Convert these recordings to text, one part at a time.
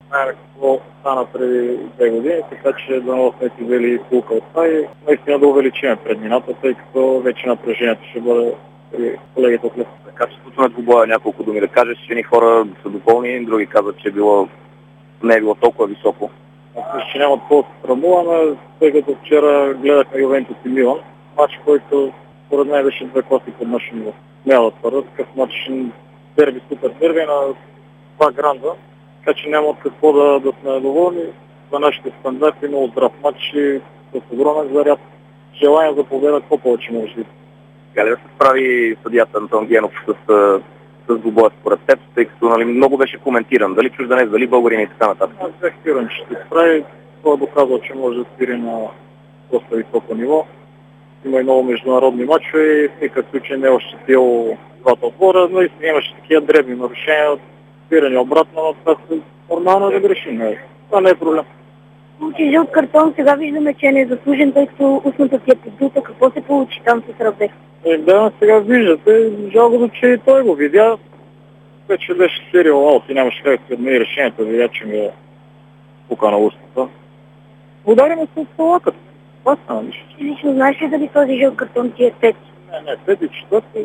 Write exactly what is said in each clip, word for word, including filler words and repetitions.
знаем какво стана преди две години, така че дано сме си взели полука от това и наистина да увеличим преднината, тъй като вече напрежението ще бъде при колегите от лесно. Качеството на двубоя няколко думи да кажеш, че едни хора са доволни, други казват, че е било, не е било толкова високо. Мисля, че няма какво да се срамуваме, тъй като вчера гледахме Ювентус и Милан. Матч, който според мен беше две класи под наше ниво. Няма да твърда, такъв матч дерби, супер дерби на два гранда, така че няма от какво да, да сме доволни. За нашите стандарти много здрав матч и с огромен заряд. Желание за победа, какво повече може да. Сега ли да се справи съдията Антон Генов с, с двубоя според теб, тъй като нали, много беше коментиран, дали чужденец, дали българин и така нататък? Аз бях сигурен, че ще се справи. Той е доказал, че може да спири на доста високо ниво. Има и много международни матчове и в никакъв случай не е ощетил двата отбора, но и имаше такива дребни нарушения, спиране обратно, но това е нормално да грешим. Това не е проблем. Получи жълт картон, сега виждаме, че е незаслужен, тъй като устната ти е подута. Какво се получи там с Рабе? Е, да, сега виждате, жалко, че и той го видя. Вече беше сериал аут и нямаше как да отмени решението, видя, че ми е пука на устата. Удариме се от столаката. Това стана нищо. Ти лично знаеш ли дали този жълт картон ти е пет? Не, не, пет и четвърти.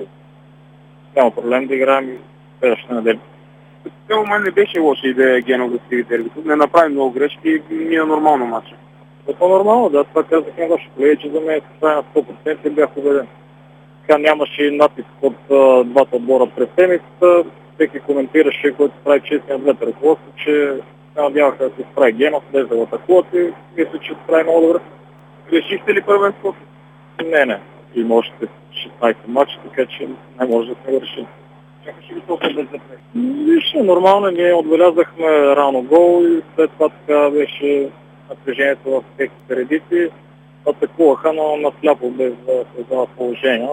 Няма проблем да играем и следващата неделя. Цяло мен не беше лоша идея Генов да спири дербито. Не направи много грешки и мина нормално матча. е по-нормално, да. Това казах на ваши колеги, че за мен това е на сто процента и бях убеден. Така нямаше натиск от а, двата отбора през седмицата. Всеки коментираше, който прави честния две ръководство, че се надяваха да се справи Генов, без да го атакуват и мисля, че се прави много добре. Решихте ли първенството? Не, не. Има още шестнайсет матча, така че не може да сме го решим. Чакаше ли толкова без запрек? Вижте, нормално, ние отбелязахме рано гол и след това така беше напрежението в техните редици. Атакуваха, но насляпо без да се вземат положение.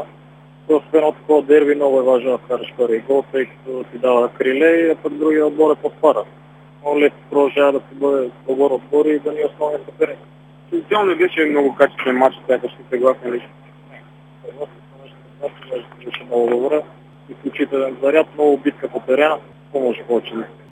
В едно такова дерби много е важно да вкараш първи гол, тъй като ти дава криле, а пък другия отбор е подпада. Но лесно продължава да се бъде добър отбор и да ни е основен съперник. Социално не беше много качествен матч, сякаш сте съгласен ли? Беше много добре. Изключителен заряд, много битка по терена. Какво може повече да